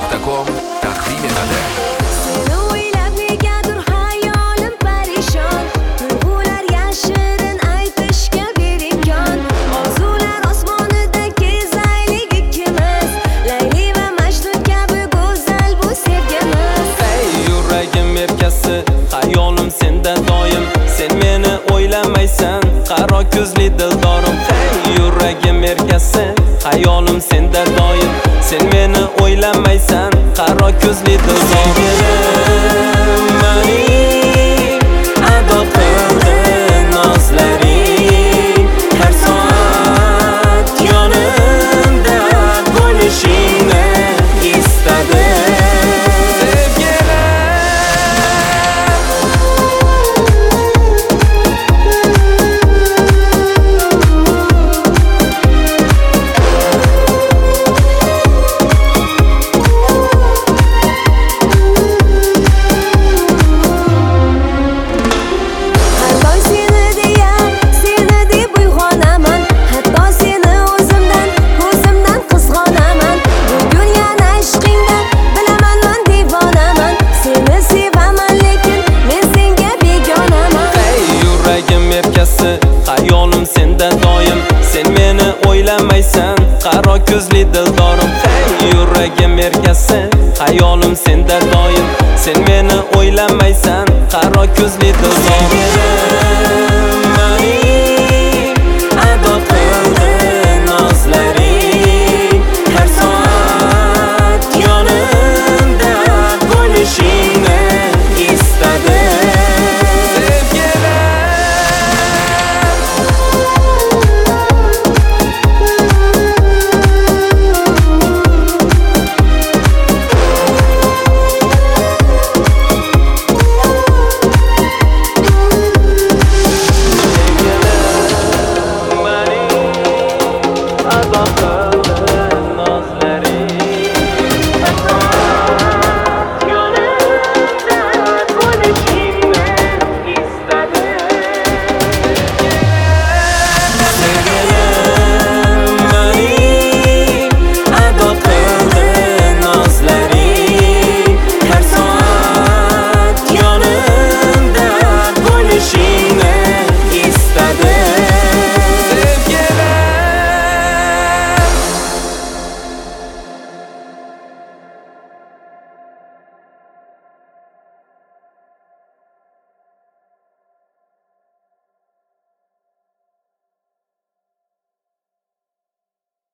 Gmail.com taqdim etadi. Seni o'ylab negadir hayolim parishon, tuyg'ular yashirin aytishga berimkon. Orzular osmonida kezaylik ikkimiz, Layli va Majnun kabi go'zal bu sevgimiz. Ey yuragim erkasi, hayolim senda doim. Sen meni o'ylamaysan, qaro ko'zli dildorim. Ey yuragim erkasi, hayolim senda doim. Sen meni o'ylamaysan, qaro ko'zli dildorim. Mani ado qildin nozlaring, har soat yonimda bo'lishingni istadim. Hayolim senda doim. Sen meni o'ylamaysan, qaro ko'zli dildorim. Hey yuragim erkasi, hayolim senda doim. Sen meni o'ylamaysan, qaro ko'zli dildorim.